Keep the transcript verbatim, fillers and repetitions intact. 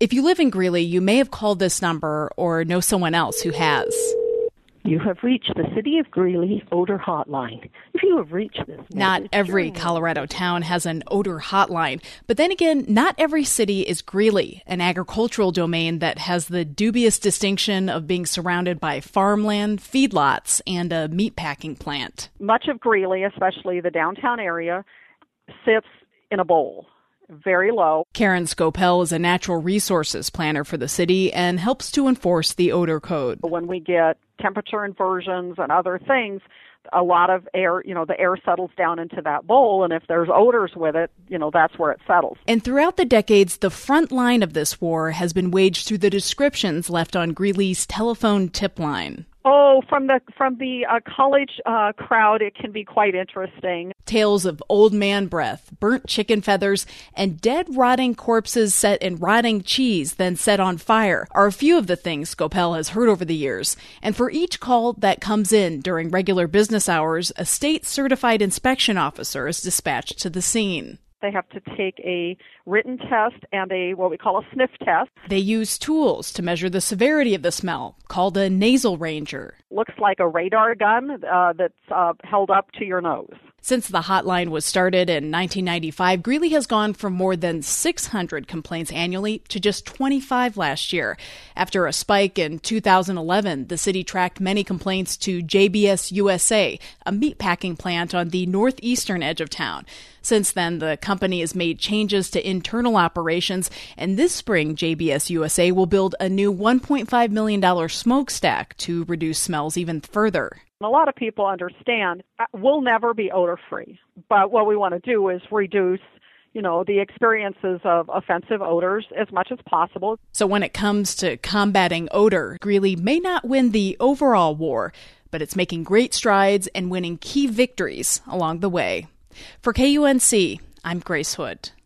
If you live in Greeley, you may have called this number or know someone else who has. You have reached the City of Greeley Odor Hotline. If you have reached this message, Not every Colorado town has an odor hotline. But then again, not every city is Greeley, an agricultural domain that has the dubious distinction of being surrounded by farmland, feedlots, and a meatpacking plant. Much of Greeley, especially the downtown area, sits in a bowl. Very low. Karen Scopel is a natural resources planner for the city and helps to enforce the odor code. When we get temperature inversions and other things, a lot of air, you know, the air settles down into that bowl, and if there's odors with it, you know, that's where it settles. And throughout the decades, the front line of this war has been waged through the descriptions left on Greeley's telephone tip line. Oh, from the from the uh, college uh, crowd, it can be quite interesting. Tales of old man breath, burnt chicken feathers, and dead rotting corpses set in rotting cheese then set on fire are a few of the things Scopel has heard over the years. And for each call that comes in during regular business hours, a state-certified inspection officer is dispatched to the scene. They have to take a written test and a what we call a sniff test. They use tools to measure the severity of the smell, called a nasal ranger. Looks like a radar gun uh, that's uh, held up to your nose. Since the hotline was started in nineteen ninety-five, Greeley has gone from more than six hundred complaints annually to just twenty-five last year. After a spike in two thousand eleven, the city tracked many complaints to J B S U S A, a meatpacking plant on the northeastern edge of town. Since then, the company has made changes to internal operations, and this spring, J B S U S A will build a new one point five million dollars smokestack to reduce smells even further. A lot of people understand we'll never be odor-free, but what we want to do is reduce, you know, the experiences of offensive odors as much as possible. So when it comes to combating odor, Greeley may not win the overall war, but it's making great strides and winning key victories along the way. For K U N C, I'm Grace Hood.